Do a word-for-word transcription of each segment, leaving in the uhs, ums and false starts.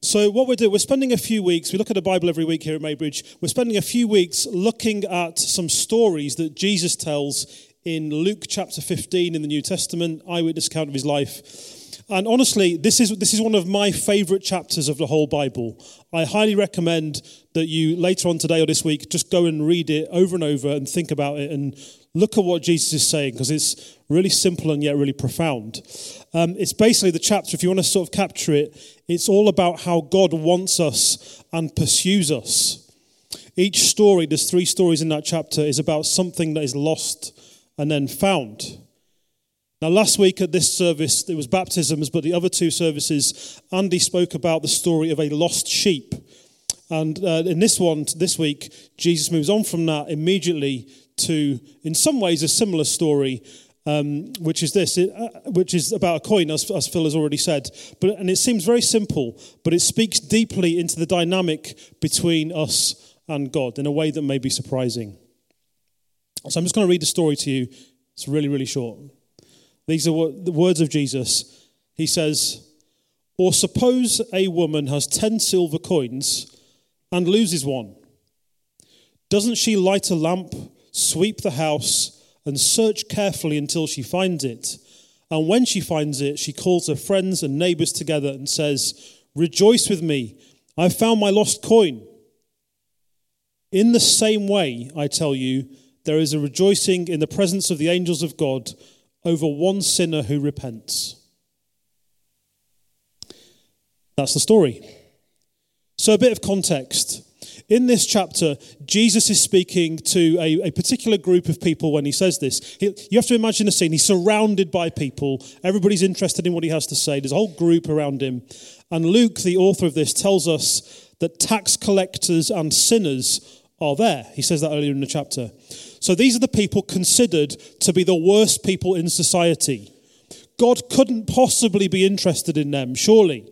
So what we're doing, we're spending a few weeks, we look at the Bible every week here at Maybridge, we're spending a few weeks looking at some stories that Jesus tells in Luke chapter fifteen in the New Testament, eyewitness account of his life. And honestly, this is this is one of my favourite chapters of the whole Bible. I highly recommend that you, later on today or this week, just go and read it over and over and think about it and look at what Jesus is saying, because it's really simple and yet really profound. Um, it's basically the chapter, if you want to sort of capture it, it's all about how God wants us and pursues us. Each story, there's three stories in that chapter, is about something that is lost and then found. Now, last week at this service, there was baptisms, but the other two services, Andy spoke about the story of a lost sheep. And uh, in this one, this week, Jesus moves on from that immediately to, in some ways, a similar story, um, which is this, it, uh, which is about a coin, as, as Phil has already said. But and it seems very simple, but it speaks deeply into the dynamic between us and God in a way that may be surprising. So I'm just going to read the story to you. It's really, really short. These are what, the words of Jesus. He says, "Or suppose a woman has ten silver coins and loses one. Doesn't she light a lamp, sweep the house, and search carefully until she finds it? And when she finds it, she calls her friends and neighbors together and says, 'Rejoice with me, I found my lost coin.' In the same way, I tell you, there is a rejoicing in the presence of the angels of God over one sinner who repents." That's the story. So a bit of context. In this chapter, Jesus is speaking to a, a particular group of people when he says this. He, you have to imagine the scene. He's surrounded by people. Everybody's interested in what he has to say. There's a whole group around him. And Luke, the author of this, tells us that tax collectors and sinners are there. He says that earlier in the chapter. So these are the people considered to be the worst people in society. God couldn't possibly be interested in them, surely.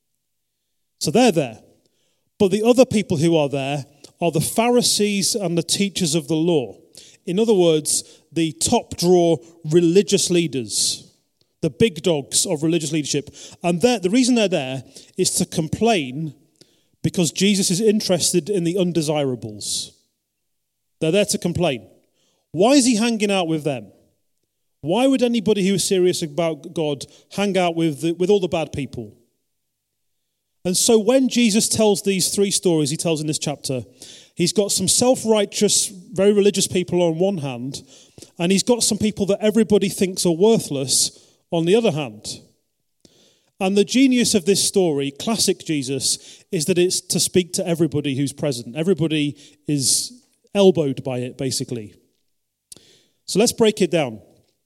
So they're there. But the other people who are there are the Pharisees and the teachers of the law. In other words, the top drawer religious leaders, the big dogs of religious leadership. And the reason they're there is to complain because Jesus is interested in the undesirables. They're there to complain. Why is he hanging out with them? Why would anybody who is serious about God hang out with the, with all the bad people? And so when Jesus tells these three stories he tells in this chapter, he's got some self-righteous, very religious people on one hand, and he's got some people that everybody thinks are worthless on the other hand. And the genius of this story, classic Jesus, is that it's to speak to everybody who's present. Everybody is elbowed by it, basically. So let's break it down.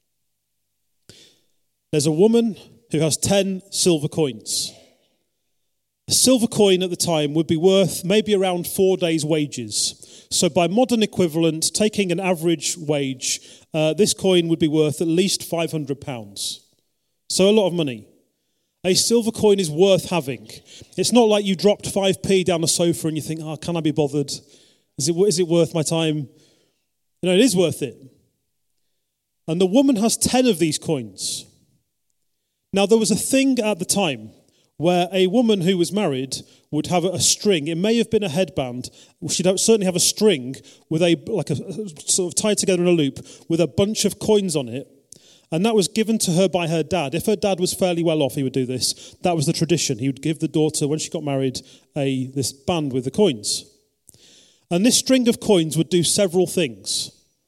There's a woman who has ten silver coins. A silver coin at the time would be worth maybe around four days' wages. So by modern equivalent, taking an average wage, uh, this coin would be worth at least five hundred pounds. So a lot of money. A silver coin is worth having. It's not like you dropped five p down the sofa and you think, oh, can I be bothered? Is it, is it worth my time? You know, it is worth it. And the woman has ten of these coins. Now, there was a thing at the time where a woman who was married would have a string. It may have been a headband. She'd certainly have a string with a like a sort of tied together in a loop with a bunch of coins on it. And that was given to her by her dad. If her dad was fairly well off, he would do this. That was the tradition. He would give the daughter, when she got married, a this band with the coins. And this string of coins would do several things.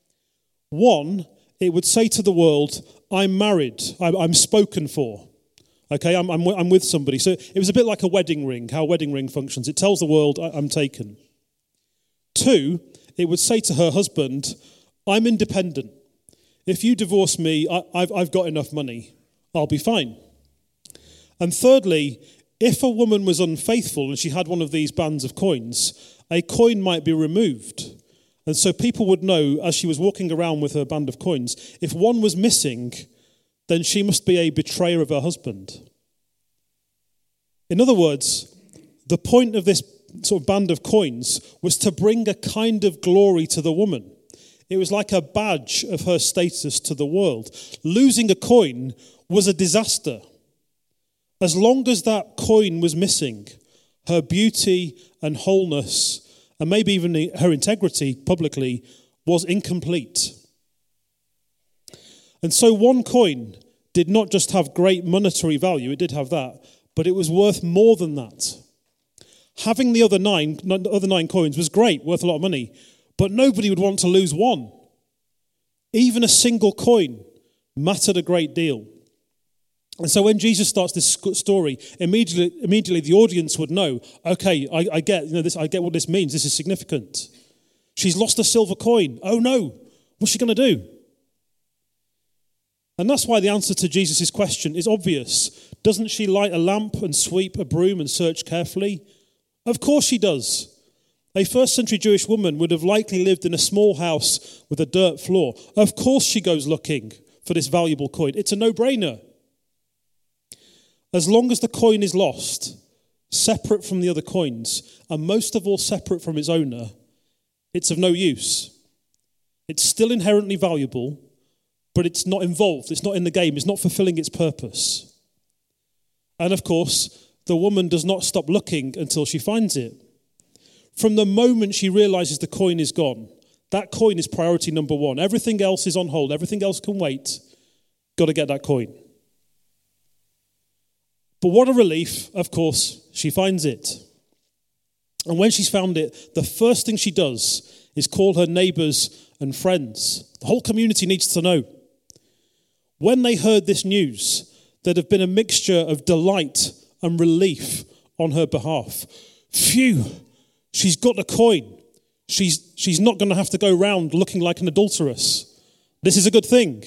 One, it would say to the world, I'm married, I'm, I'm spoken for. Okay, I'm, I'm I'm with somebody. So it was a bit like a wedding ring, how a wedding ring functions. It tells the world, I'm taken. Two, it would say to her husband, I'm independent. If you divorce me, I, I've, I've got enough money. I'll be fine. And thirdly, if a woman was unfaithful and she had one of these bands of coins, a coin might be removed. And so people would know, as she was walking around with her band of coins, if one was missing, then she must be a betrayer of her husband. In other words, the point of this sort of band of coins was to bring a kind of glory to the woman. It was like a badge of her status to the world. Losing a coin was a disaster. As long as that coin was missing, her beauty and wholeness, and maybe even her integrity publicly, was incomplete. And so one coin did not just have great monetary value, it did have that, but it was worth more than that. Having the other nine, the other nine coins was great, worth a lot of money, but nobody would want to lose one. Even a single coin mattered a great deal. And so when Jesus starts this story, immediately, immediately the audience would know, okay, I, I get, you know, this. I get what this means. This is significant. She's lost a silver coin. Oh no, what's she going to do? And that's why the answer to Jesus' question is obvious. Doesn't she light a lamp and sweep a broom and search carefully? Of course she does. A first century Jewish woman would have likely lived in a small house with a dirt floor. Of course she goes looking for this valuable coin. It's a no-brainer. As long as the coin is lost, separate from the other coins, and most of all separate from its owner, it's of no use. It's still inherently valuable, but it's not involved. It's not in the game. It's not fulfilling its purpose. And of course, the woman does not stop looking until she finds it. From the moment she realizes the coin is gone, that coin is priority number one. Everything else is on hold. Everything else can wait. Got to get that coin. But what a relief, of course, she finds it. And when she's found it, the first thing she does is call her neighbors and friends. The whole community needs to know. When they heard this news, there'd have been a mixture of delight and relief on her behalf. Phew, she's got the coin. She's, she's not going to have to go round looking like an adulteress. This is a good thing.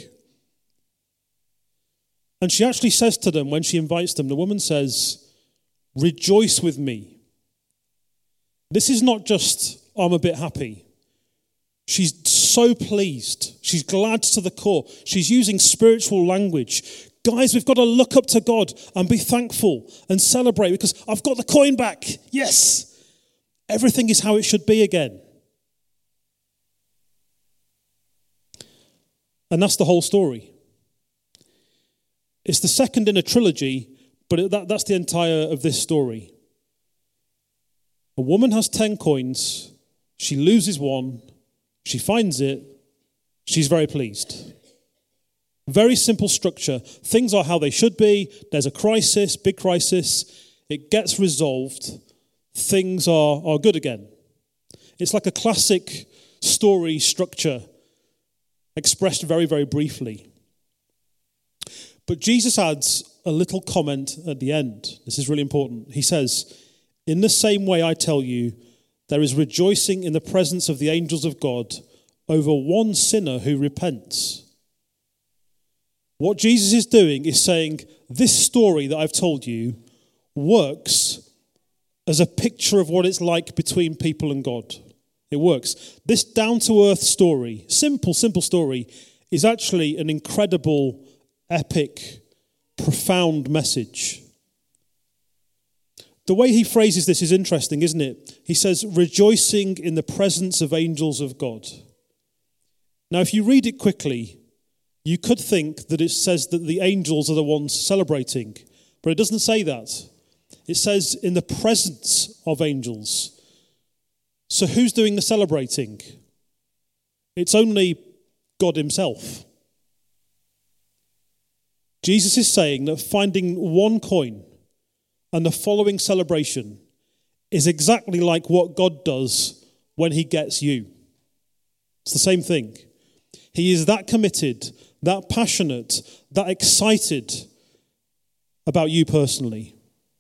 And she actually says to them, when she invites them, the woman says, rejoice with me. This is not just, I'm a bit happy. She's so pleased. She's glad to the core. She's using spiritual language. Guys, we've got to look up to God and be thankful and celebrate because I've got the coin back. Yes. Everything is how it should be again. And that's the whole story. It's the second in a trilogy, but that, that's the entire of this story. A woman has ten coins. She loses one. She finds it. She's very pleased. Very simple structure. Things are how they should be. There's a crisis, big crisis. It gets resolved. Things are, are good again. It's like a classic story structure expressed very, very briefly. But Jesus adds a little comment at the end. This is really important. He says, in the same way I tell you, there is rejoicing in the presence of the angels of God over one sinner who repents. What Jesus is doing is saying, this story that I've told you works as a picture of what it's like between people and God. It works. This down-to-earth story, simple, simple story, is actually an incredible, epic, profound message. The way he phrases this is interesting, isn't it? He says, rejoicing in the presence of angels of God. Now, if you read it quickly, you could think that it says that the angels are the ones celebrating, but it doesn't say that. It says in the presence of angels. So who's doing the celebrating? It's only God himself. Jesus is saying that finding one coin and the following celebration is exactly like what God does when he gets you. It's the same thing. He is that committed, that passionate, that excited about you personally.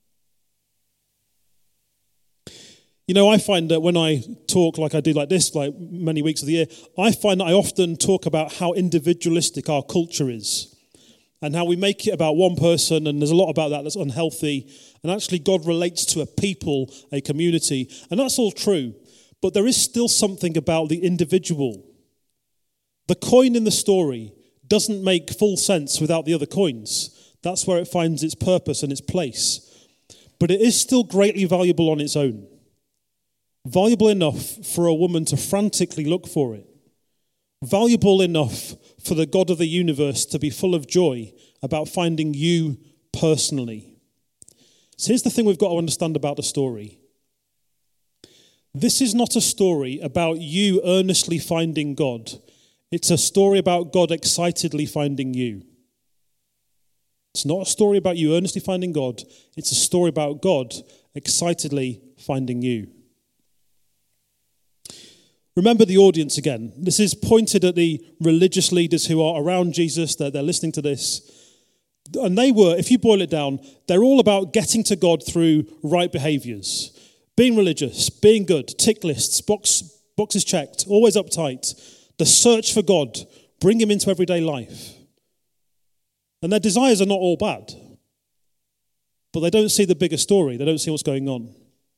You know, I find that when I talk like I do like this, like many weeks of the year, I find that I often talk about how individualistic our culture is and how we make it about one person, and there's a lot about that that's unhealthy. And actually God relates to a people, a community, and that's all true. But there is still something about the individual. The coin in the story doesn't make full sense without the other coins. That's where it finds its purpose and its place. But it is still greatly valuable on its own. Valuable enough for a woman to frantically look for it. Valuable enough for the God of the universe to be full of joy about finding you personally. So here's the thing we've got to understand about the story. This is not a story about you earnestly finding God. It's a story about God excitedly finding you. It's not a story about you earnestly finding God. It's a story about God excitedly finding you. Remember the audience again. This is pointed at the religious leaders who are around Jesus. They're, they're listening to this. And they were, if you boil it down, they're all about getting to God through right behaviors. Being religious, being good, tick lists, box, boxes checked, always uptight. The search for God, bring him into everyday life. And their desires are not all bad. But they don't see the bigger story. They don't see what's going on.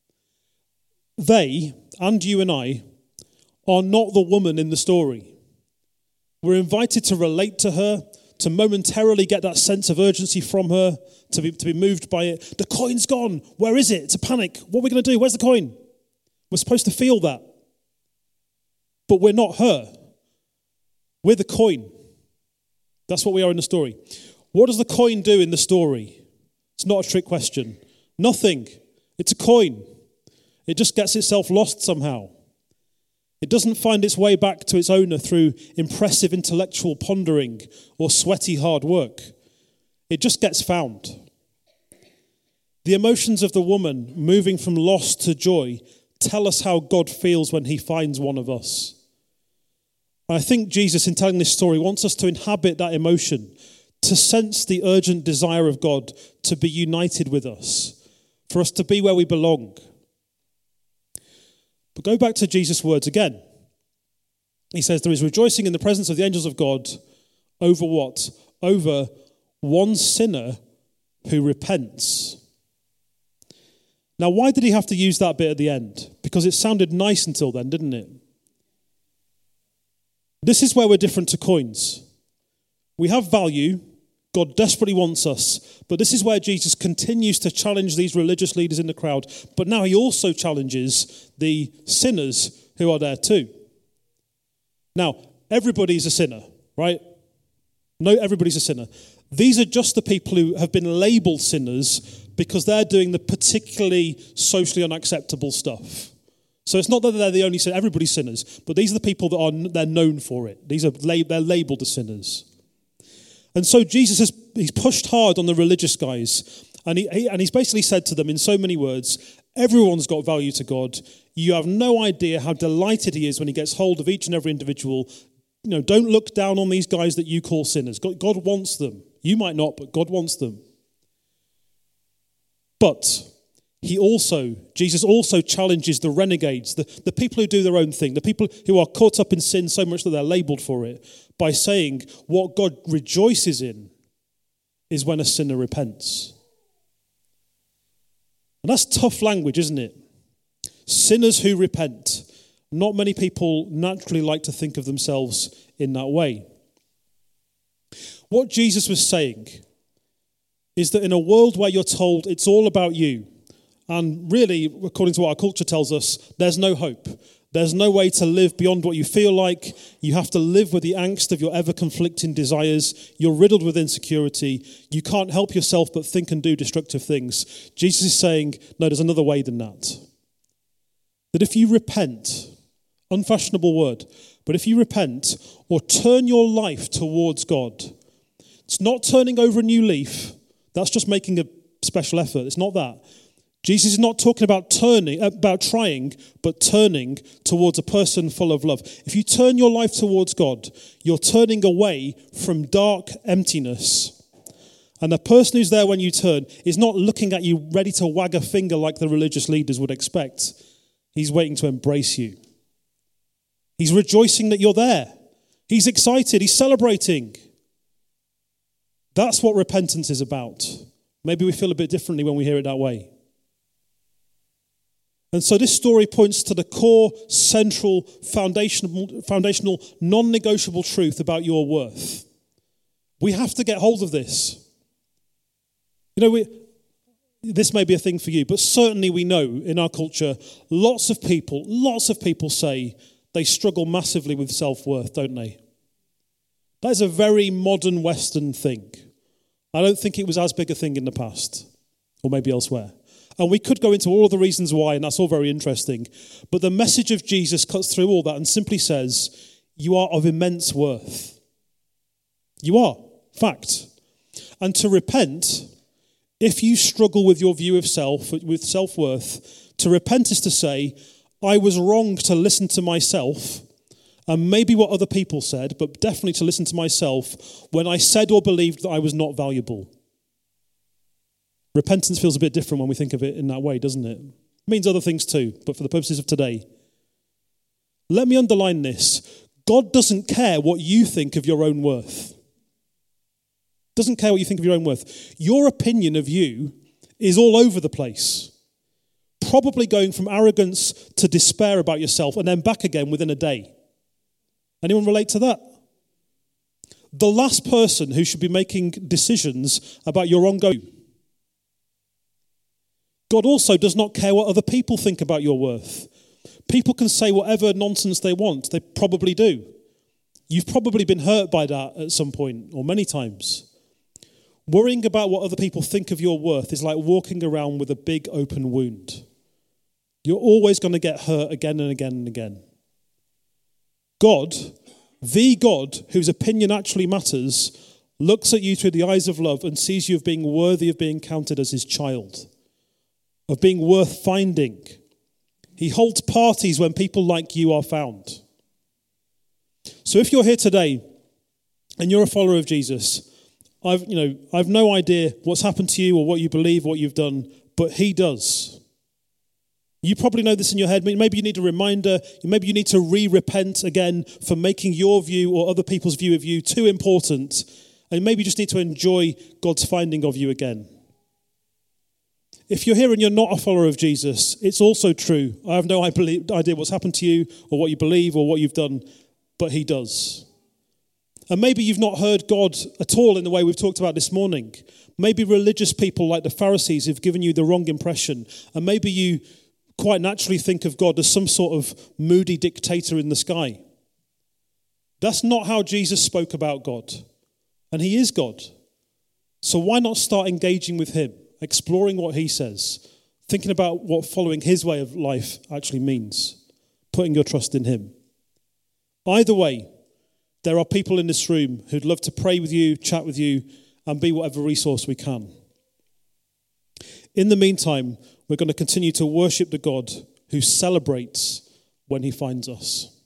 They, and you and I, are not the woman in the story. We're invited to relate to her, to momentarily get that sense of urgency from her, to be, to be moved by it. The coin's gone. Where is it? It's a panic. What are we going to do? Where's the coin? We're supposed to feel that. But we're not her. We're the coin. That's what we are in the story. What does the coin do in the story? It's not a trick question. Nothing. It's a coin. It just gets itself lost somehow. It doesn't find its way back to its owner through impressive intellectual pondering or sweaty hard work. It just gets found. The emotions of the woman moving from loss to joy tell us how God feels when he finds one of us. I think Jesus, in telling this story, wants us to inhabit that emotion, to sense the urgent desire of God to be united with us, for us to be where we belong. But go back to Jesus' words again. He says, there is rejoicing in the presence of the angels of God over what? Over one sinner who repents. Now, why did he have to use that bit at the end? Because it sounded nice until then, didn't it? This is where we're different to coins. We have value. God desperately wants us. But this is where Jesus continues to challenge these religious leaders in the crowd. But now he also challenges the sinners who are there too. Now, everybody's a sinner, right? No, everybody's a sinner. These are just the people who have been labeled sinners because they're doing the particularly socially unacceptable stuff. So it's not that they're the only sinners, everybody's sinners, but these are the people that are they're known for it. These are they're labeled as sinners. And so Jesus has he's pushed hard on the religious guys, and he, he and he's basically said to them in so many words, everyone's got value to God. You have no idea how delighted he is when he gets hold of each and every individual. You know, don't look down on these guys that you call sinners. God, God wants them. You might not, but God wants them. But he also, Jesus also challenges the renegades, the, the people who do their own thing, the people who are caught up in sin so much that they're labeled for it, by saying what God rejoices in is when a sinner repents. And that's tough language, isn't it? Sinners who repent. Not many people naturally like to think of themselves in that way. What Jesus was saying is that in a world where you're told it's all about you, and really, according to what our culture tells us, there's no hope. There's no way to live beyond what you feel like. You have to live with the angst of your ever-conflicting desires. You're riddled with insecurity. You can't help yourself but think and do destructive things. Jesus is saying, no, there's another way than that. That if you repent, unfashionable word, but if you repent or turn your life towards God, it's not turning over a new leaf. That's just making a special effort. It's not that. Jesus is not talking about turning, about trying, but turning towards a person full of love. If you turn your life towards God, you're turning away from dark emptiness. And the person who's there when you turn is not looking at you ready to wag a finger like the religious leaders would expect. He's waiting to embrace you. He's rejoicing that you're there. He's excited. He's celebrating. That's what repentance is about. Maybe we feel a bit differently when we hear it that way. And so this story points to the core, central, foundational, foundational, non-negotiable truth about your worth. We have to get hold of this. You know, we, this may be a thing for you, but certainly we know in our culture, lots of people, lots of people say they struggle massively with self-worth, don't they? That is a very modern Western thing. I don't think it was as big a thing in the past. or maybe elsewhere. And we could go into all of the reasons why, and that's all very interesting. But the message of Jesus cuts through all that and simply says, you are of immense worth. You are. Fact. And to repent, if you struggle with your view of self, with self-worth, to repent is to say, I was wrong to listen to myself, and maybe what other people said, but definitely to listen to myself when I said or believed that I was not valuable. Repentance feels a bit different when we think of it in that way, doesn't it? It means other things too, but for the purposes of today. Let me underline this. God doesn't care what you think of your own worth. Doesn't care what you think of your own worth. Your opinion of you is all over the place. Probably going from arrogance to despair about yourself and then back again within a day. Anyone relate to that? The last person who should be making decisions about your ongoing. God also does not care what other people think about your worth. People can say whatever nonsense they want. They probably do. You've probably been hurt by that at some point, or many times. Worrying about what other people think of your worth is like walking around with a big open wound. You're always going to get hurt again and again and again. God, the God whose opinion actually matters, looks at you through the eyes of love and sees you as being worthy of being counted as his child, of being worth finding. He holds parties when people like you are found. So if you're here today and you're a follower of Jesus, I've, you know, I've no idea what's happened to you or what you believe, what you've done, but he does. You probably know this in your head. Maybe you need a reminder. Maybe you need to re-repent again for making your view or other people's view of you too important. And maybe you just need to enjoy God's finding of you again. If you're here and you're not a follower of Jesus, it's also true. I have no idea what's happened to you or what you believe or what you've done, but he does. And maybe you've not heard God at all in the way we've talked about this morning. Maybe religious people like the Pharisees have given you the wrong impression. And maybe you quite naturally think of God as some sort of moody dictator in the sky. That's not how Jesus spoke about God. And he is God. So why not start engaging with him, exploring what he says, thinking about what following his way of life actually means, putting your trust in him. Either way, there are people in this room who'd love to pray with you, chat with you, and be whatever resource we can. In the meantime, we're going to continue to worship the God who celebrates when he finds us.